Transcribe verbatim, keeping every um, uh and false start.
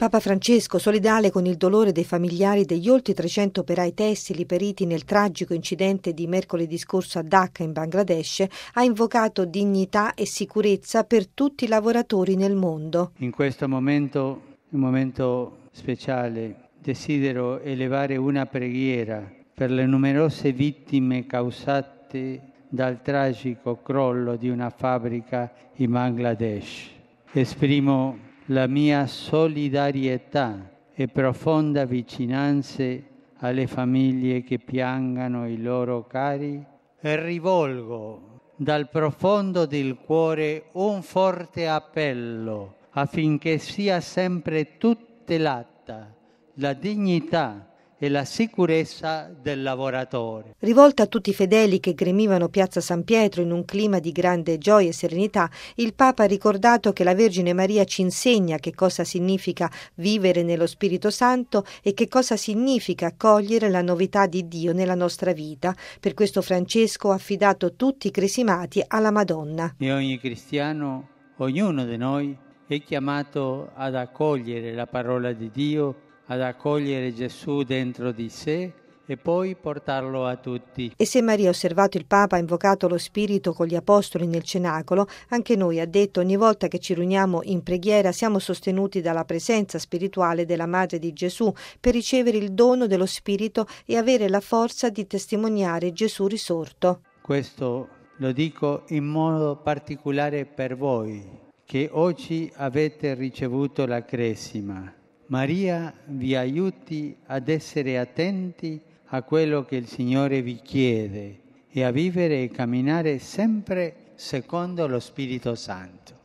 Papa Francesco, solidale con il dolore dei familiari degli oltre trecento operai tessili periti nel tragico incidente di mercoledì scorso a Dhaka in Bangladesh, ha invocato dignità e sicurezza per tutti i lavoratori nel mondo. In questo momento, un momento speciale, desidero elevare una preghiera per le numerose vittime causate dal tragico crollo di una fabbrica in Bangladesh. Esprimo la mia solidarietà e profonda vicinanza alle famiglie che piangano i loro cari e rivolgo dal profondo del cuore un forte appello affinché sia sempre tutelata la dignità e la sicurezza del lavoratore. Rivolta a tutti i fedeli che gremivano Piazza San Pietro in un clima di grande gioia e serenità, il Papa ha ricordato che la Vergine Maria ci insegna che cosa significa vivere nello Spirito Santo e che cosa significa accogliere la novità di Dio nella nostra vita. Per questo Francesco ha affidato tutti i cresimati alla Madonna. E ogni cristiano, ognuno di noi, è chiamato ad accogliere la parola di Dio, ad accogliere Gesù dentro di sé e poi portarlo a tutti. E se Maria, osservato il Papa, ha invocato lo Spirito con gli Apostoli nel Cenacolo, anche noi, ha detto, ogni volta che ci riuniamo in preghiera siamo sostenuti dalla presenza spirituale della Madre di Gesù per ricevere il dono dello Spirito e avere la forza di testimoniare Gesù risorto. Questo lo dico in modo particolare per voi, che oggi avete ricevuto la Cresima. Maria vi aiuti ad essere attenti a quello che il Signore vi chiede e a vivere e camminare sempre secondo lo Spirito Santo.